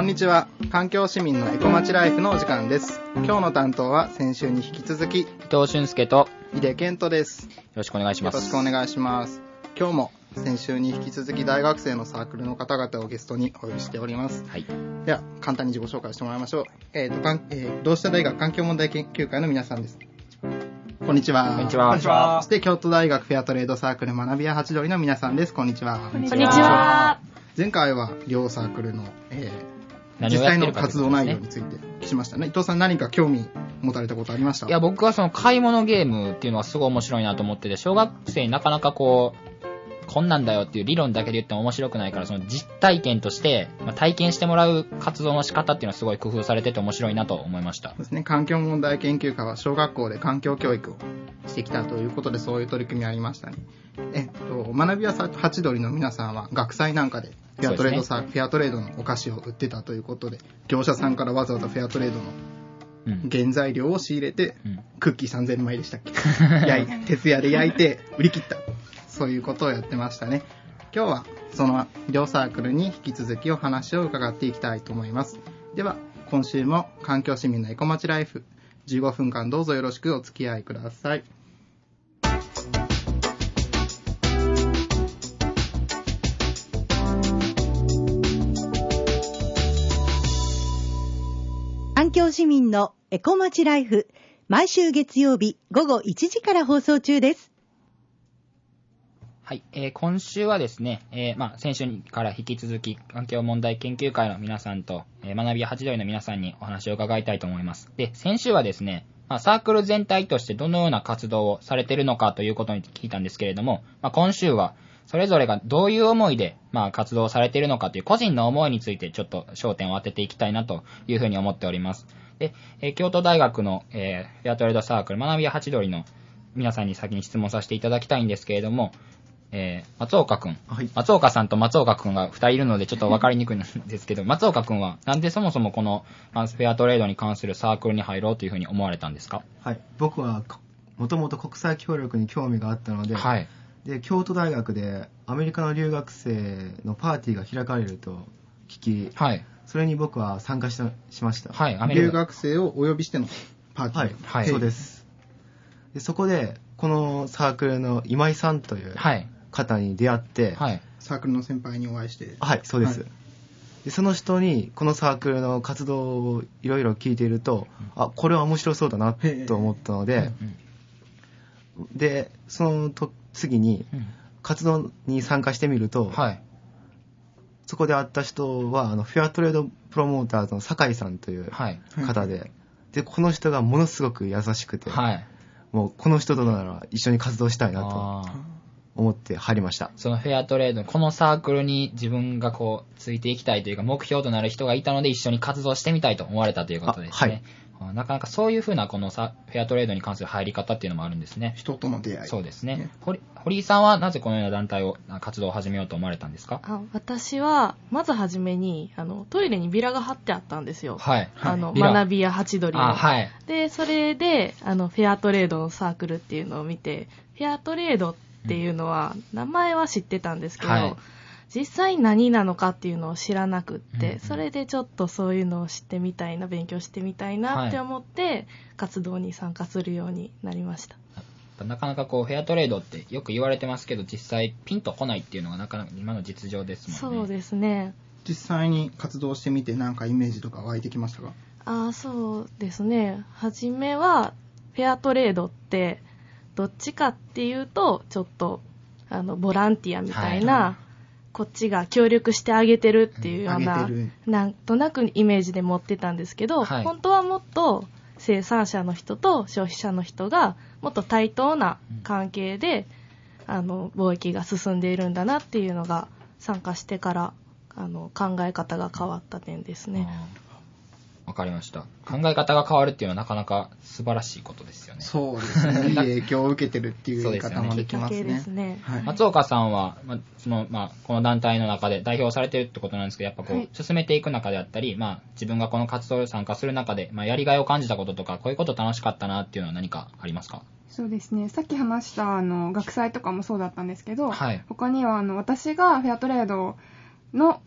にちは。環境市民のエコまちライフのお時間です。今日の担当は先週に引き続き伊藤俊介と井出健人です。よろしくお願いします。 よろしくお願いします。今日も先週に引き続き大学生のサークルの方々をゲストにお呼びしております。 はい。 では簡単に自己紹介してもらいましょう。同志社大学環境問題研究会の皆さんです。こんにちは。 こんにちは。こんにちは。 そして京都大学フェアトレードサークル学びやハチドリの皆さんです。こんにちは。 こんにちは。 前回は両サークルの、実際の活動内容について聞きましたね。伊藤さん何か興味持たれたことありました？ いや、僕はその買い物ゲームっていうのはすごい面白いなと思ってて、小学生になかなかこんなんだよっていう理論だけで言っても面白くないから、その実体験として、体験してもらう活動の仕方っていうのはすごい工夫されてて面白いなと思いました。 そうですね。環境問題研究会は小学校で環境教育をしてきたということで、そういう取り組みありましたね。学びやハチドリの皆さんは学祭なんかでフェアトレードのお菓子を売ってたということで、業者さんからわざわざフェアトレードの原材料を仕入れて、クッキー3000枚でしたっけ徹夜で焼いて売り切った。そういうことをやってましたね。今日はその両サークルに引き続きお話を伺っていきたいと思います。では今週も環境市民のエコまちライフ15分間どうぞよろしくお付き合いください。 環境市民のエコまちライフ、毎週月曜日午後1時から放送中です。 はい、今週はですね、先週から引き続き環境問題研究会の皆さんと、学びやハチドリの皆さんにお話を伺いたいと思います。で、先週はですね、サークル全体としてどのような活動をされているのかということに聞いたんですけれども、今週はそれぞれがどういう思いで、活動をされているのかという個人の思いについてちょっと焦点を当てていきたいなというふうに思っております。で、京都大学の、フェアトレードサークル学びやハチドリの皆さんに先に質問させていただきたいんですけれども、松岡くん、はい、松岡さんと松岡くんが2人いるのでちょっと分かりにくいんですけど、松岡くんはなんでそもそもこのフェアトレードに関するサークルに入ろうというふうに思われたんですか？ はい、僕はもともと国際協力に興味があったので、 はい、 で京都大学でアメリカの留学生のパーティーが開かれると聞き、はい、それに僕は参加しました。 はい、留学生をお呼びしてのパーティー。 はい、はい、そうです。でそこでこのサークルの今井さんという方に出会って、はい、 サークルの先輩にお会いして、 はい、そうです。はい、でその人にこのサークルの活動をいろいろ聞いていると、これは面白そうだなと思ったので、でその次に活動に参加してみると、はい、そこで会った人はフェアトレードプロモーターズの酒井さんという方で、でこの人がものすごく優しくて、はい、もうこの人となら一緒に活動したいなと思って入りました。 そのフェアトレード、このサークルに自分がついていきたいというか目標となる人がいたので一緒に活動してみたいと思われたということですね。はい、なかなかそういうふうなこのフェアトレードに関する入り方っていうのもあるんですね。 人との出会い。 そうですね。堀井さんはなぜこのような団体を活動を始めようと思われたんですか？ 私はまずはじめにトイレにビラが貼ってあったんですよ。 はい。 学びやハチドリの。 はい。 でそれでフェアトレードのサークルっていうのを見て、フェアトレードっていうのは、名前は知ってたんですけど、はい、実際何なのかっていうのを知らなくって、それでちょっとそういうのを知ってみたいな、勉強してみたいなって思って、活動に参加するようになりました。 なかなかフェアトレードってよく言われてますけど、実際ピンとこないっていうのがなかなか今の実情ですもんね。 そうですね。 実際に活動してみて何かイメージとか湧いてきましたか？ そうですね。初めはフェアトレードってどっちかっていうとちょっとボランティアみたいな、はい、こっちが協力してあげてるっていうような、なんとなくイメージで持ってたんですけど、はい、本当はもっと生産者の人と消費者の人がもっと対等な関係で、貿易が進んでいるんだなっていうのが参加してから考え方が変わった点ですね。 わかりました。考え方が変わるっていうのはなかなか素晴らしいことですよね。 そうですね。いい影響を受けてるっていう言い方もできますね。 はい、 松岡さんは、この団体の中で代表されてるってことなんですけど、やっぱ進めていく中であったり、自分がこの活動に参加する中で、やりがいを感じたこととか、こういうこと楽しかったなっていうのは何かありますか？ そうですね。さっき話した学祭とかもそうだったんですけど、 はい、 他には私がフェアトレードの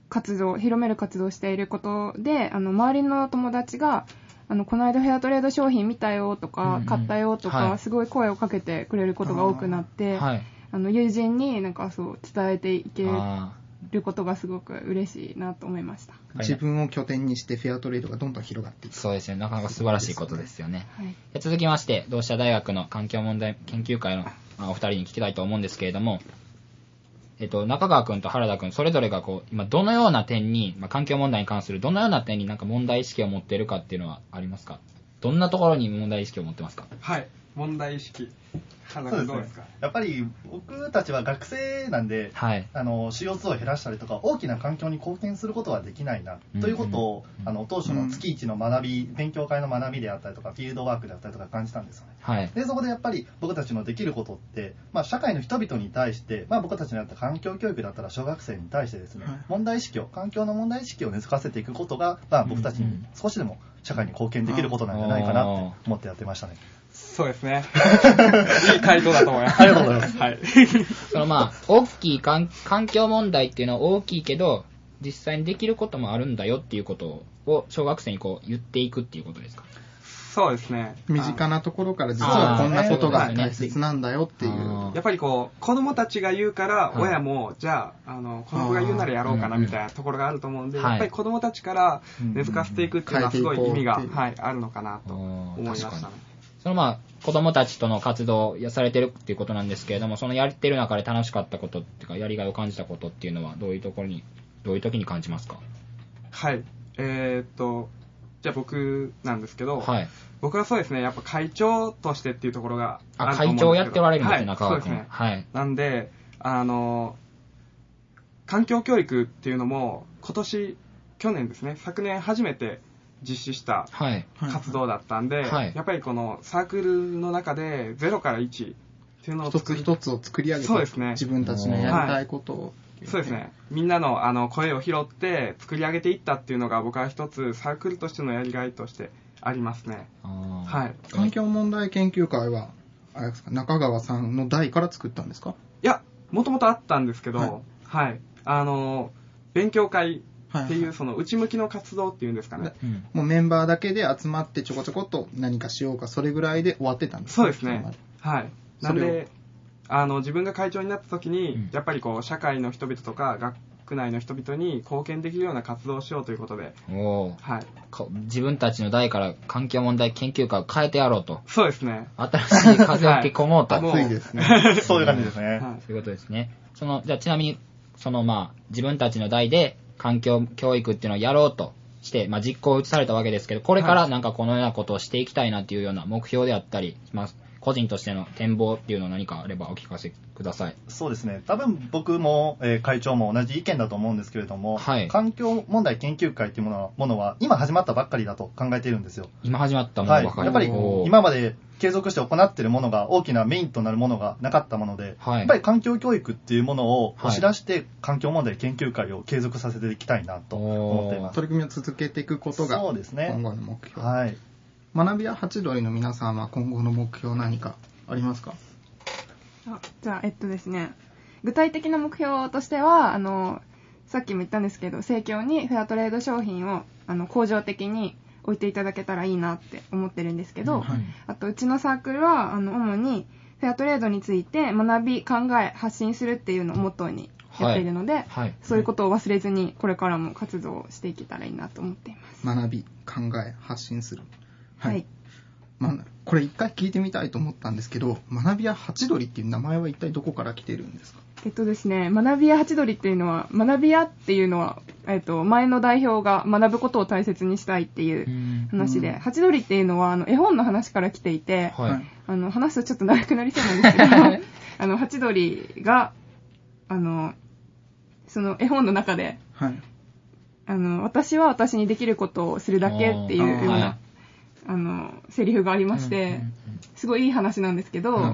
広める活動をしていることで、周りの友達が、この間フェアトレード商品見たよとか、買ったよとか、すごい声をかけてくれることが多くなって、友人になんかそう伝えていけることがすごく嬉しいなと思いました。 自分を拠点にしてフェアトレードがどんどん広がっていく。 そうですね。なかなか素晴らしいことですよね。続きまして、同志社大学の環境問題研究会のお二人に聞きたいと思うんですけれども、中川くんと原田くん、それぞれが今どのような点に、環境問題に関するどのような点になんか問題意識を持っているかっていうのはありますか？どんなところに問題意識を持ってますか？ はい、問題意識。原田くんどうですか？ やっぱり僕たちは学生なんで、CO2 を減らしたりとか大きな環境に貢献することはできないな、ということを当初の月1の学び、勉強会の学びであったりとかフィールドワークであったりとか感じたんですよね。でそこでやっぱり僕たちのできることって、社会の人々に対して、僕たちのやった環境教育だったら小学生に対してですね、問題意識を、環境の問題意識を根付かせていくことが、僕たちに少しでも社会に貢献できることなんじゃないかなって思ってやってましたね。 そうですね。いい回答だと思います。 ありがとうございます。 はい。 大きい環境問題っていうのは大きいけど、実際にできることもあるんだよっていうことを小学生に言っていくっていうことですか？ そうですね。 身近なところから実はこんなことが大切なんだよっていう。 やっぱり子供たちが言うから、親も、じゃあ、この子が言うならやろうかなみたいなところがあると思うんで、やっぱり子供たちから根付かせていくっていうのはすごい意味が、あるのかなと思いましたね。 子供たちとの活動をされてるっていうことなんですけれども、そのやってる中で楽しかったことっていうか、やりがいを感じたことっていうのはどういう時に感じますか？ はい。じゃあ僕なんですけど、僕はそうですね、やっぱ会長としてっていうところがあると思うんですけど。会長をやっておられるんですね、中川君。そうですね。なんで、環境教育っていうのも去年ですね、昨年初めて実施した活動だったんで、やっぱりこのサークルの中で0から1っていうのを一つ一つを作り上げて、そうですね、自分たちのやりたいことを、 そうですね、みんなの声を拾って作り上げていったっていうのが僕は一つサークルとしてのやりがいとしてありますね。 環境問題研究会はあれですか、中川さんの代から作ったんですか？ いや、もともとあったんですけど、勉強会っていうその内向きの活動っていうんですかね、 もうメンバーだけで集まってちょこちょこっと何かしようか、それぐらいで終わってたんですか？ そうですね。なんで自分が会長になった時に、やっぱり社会の人々とか学内の人々に貢献できるような活動をしようということで、 自分たちの代から環境問題研究会を変えてやろうと。 そうですね。 新しい風を吹き込もうと。 熱いですね。 そういう感じですね。 そういうことですね。じゃあちなみに自分たちの代で環境教育っていうのをやろうとして、実行を移されたわけですけど、これからなんかこのようなことをしていきたいなっていうような目標であったり、個人としての展望っていうのは何かあればお聞かせください。 そうですね。多分僕も、会長も同じ意見だと思うんですけれども、環境問題研究会っていうものは今始まったばっかりだと考えているんですよ。 今始まったものばかり。 やっぱり今まで継続して行っているものが大きなメインとなるものがなかったもので、やっぱり環境教育っていうものを押し出して環境問題研究会を継続させていきたいなと思っています。 取り組みを続けていくことが今後の目標。学びやハチドリの皆さんは今後の目標何かありますか？ じゃあですね、具体的な目標としてはさっきも言ったんですけど、生協にフェアトレード商品を恒常的に置いていただけたらいいなって思ってるんですけど、あとうちのサークルは主にフェアトレードについて学び、考え、発信するっていうのをモットーにやっているので、そういうことを忘れずにこれからも活動していけたらいいなと思っています。 学び、考え、発信する。これ一回聞いてみたいと思ったんですけど、学びやハチドリっていう名前は一体どこから来てるんですか？ ですね、学びやハチドリっていうのは、学びやっていうのは、前の代表が学ぶことを大切にしたいっていう話で、ハチドリっていうのは絵本の話から来ていて、話すとちょっと長くなりそうなんですけど、ハチドリがその絵本の中で、私は私にできることをするだけっていうようなセリフがありまして、すごいいい話なんですけど、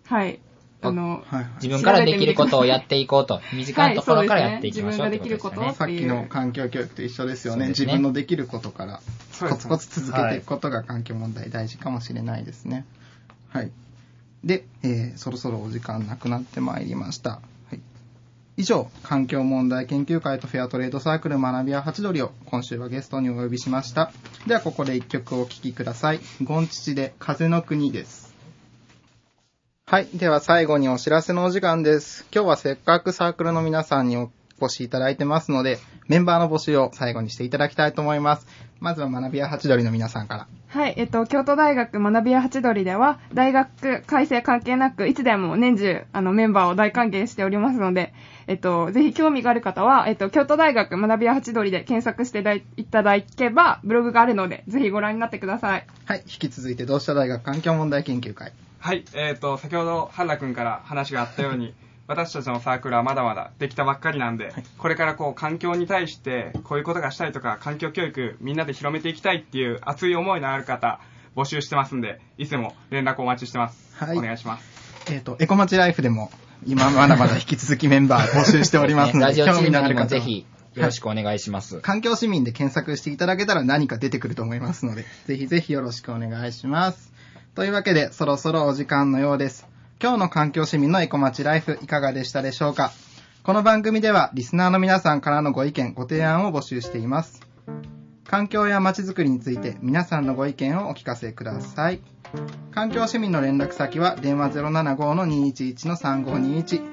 自分からできることをやっていこうと、身近なところからやっていきましょうってことですね。 さっきの環境教育と一緒ですよね。自分のできることからコツコツ続けていくことが環境問題大事かもしれないですね。で、そろそろお時間なくなってまいりました。 以上、環境問題研究会とフェアトレードサークル学びやハチドリを今週はゲストにお呼びしました。ではここで一曲お聴きください。ゴンチチで風の国です。はい。では最後にお知らせのお時間です。今日はせっかくサークルの皆さんにお越しいただいてますので、メンバーの募集を最後にしていただきたいと思います。まずは学びやハチドリの皆さんから。 はい。京都大学学びやハチドリでは、大学改正関係なく、いつでも年中、メンバーを大歓迎しておりますので、ぜひ興味がある方は、京都大学学びやハチドリで検索していただけば、ブログがあるので、ぜひご覧になってください。 はい。引き続いて、同志社大学環境問題研究会。 はい。先ほど、原くんから話があったように、私たちのサークルはまだまだできたばっかりなんで、これから環境に対してこういうことがしたいとか、環境教育みんなで広めていきたいっていう熱い思いのある方募集してますんで、いつでも連絡お待ちしてます。はい、お願いします。 エコマチライフでも今まだまだ引き続きメンバー募集しておりますので、 ラジオチームにもぜひよろしくお願いします。 環境市民で検索していただけたら何か出てくると思いますので、ぜひぜひよろしくお願いします。というわけで、そろそろお時間のようです。今日の環境市民のエコマチライフいかがでしたでしょうか。この番組ではリスナーの皆さんからのご意見ご提案を募集しています。環境やまちづくりについて皆さんのご意見をお聞かせください。環境市民の連絡先は電話 075-211-3521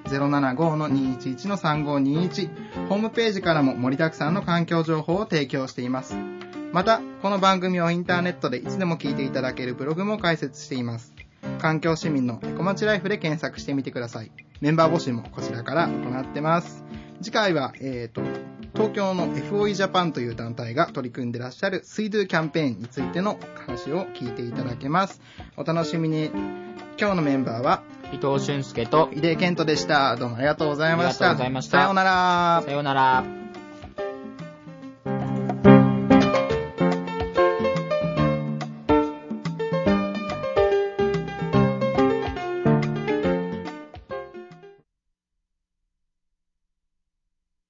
075-211-3521 ホームページからも盛りだくさんの環境情報を提供しています。またこの番組をインターネットでいつでも聞いていただけるブログも開設しています。環境市民のエコマチライフで検索してみてください。メンバー募集もこちらから行ってます。次回は、東京の FOE ジャパンという団体が取り組んでらっしゃる水道キャンペーンについての話を聞いていただけます。お楽しみに。今日のメンバーは伊藤俊介と井出健人でした。どうもありがとうございました。 ありがとうございました。 さようなら。 さようなら。